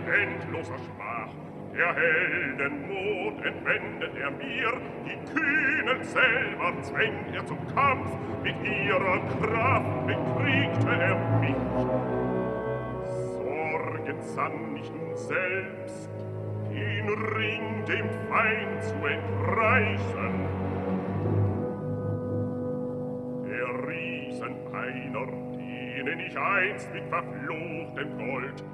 endloser Schmach. Der Heldenmut entwendet er mir, die Kühnen selber zwängt er zum Kampf, mit ihrer Kraft bekriegte er mich. Sorgen sann ich nun selbst, den Ring dem Feind zu entreißen. Der Riesen einer, denen ich einst mit verfluchtem Gold